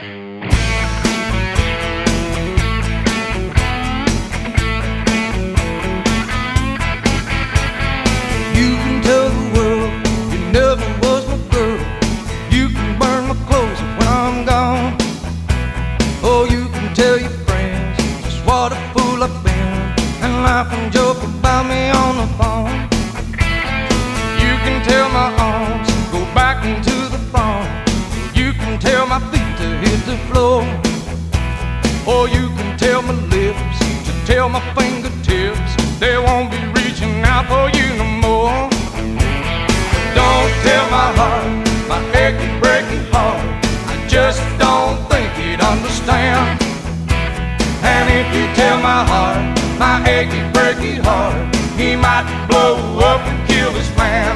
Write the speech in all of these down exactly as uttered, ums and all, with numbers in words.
You can tell the world you never was my girl. You can burn my clothes when I'm gone. Oh, you can tell your friends just what a fool I've been, and laugh and joke about me on the phone. You can tell my arms go back into the phone. You can tell my feet to hit the floor. Or you can tell my lips to tell my fingertips they won't be reaching out for you no more. Don't tell my heart, my achy, breaky heart, I just don't think he'd understand. And if you tell my heart, my achy, breaky heart, he might blow up and kill this man.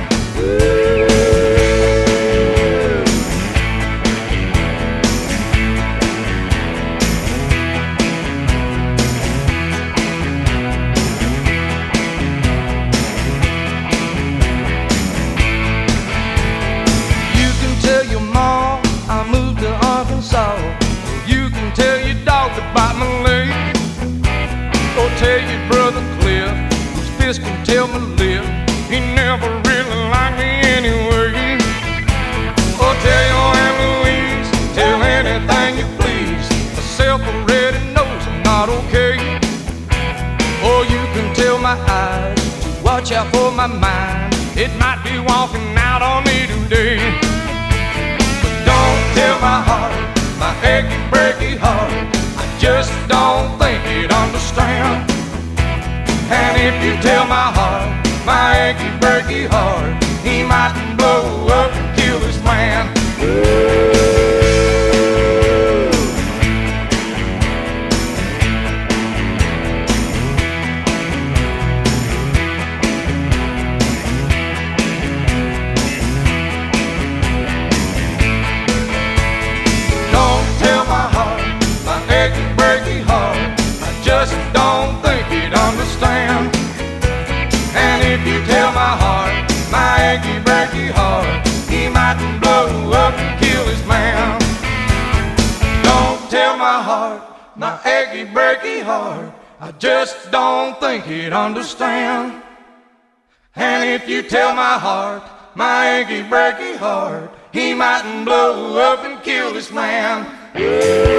You can tell your mom I moved to Arkansas. You can tell your dog to bite my leg. Or tell your brother Cliff, whose fist can tell my lip he never really liked me anyway. Or tell your Aunt Louise, tell anything you please, myself already knows I'm not okay. Or you can tell my eyes to watch out for my mind, it might be walking out on me today. But don't tell my heart, my achy, breaky heart, I just don't think he'd understand. And if you tell my heart, my achy, breaky heart, he might blow up and kill this man. Don't tell my heart, my achy, breaky heart, I just don't think he'd understand. And if you tell my heart, my achy, breaky heart, he might blow up and kill his man. Don't tell my heart, my achy, breaky heart, I just don't think he'd understand. And if you tell my heart, my achy, breaky heart, he might blow up and kill this man.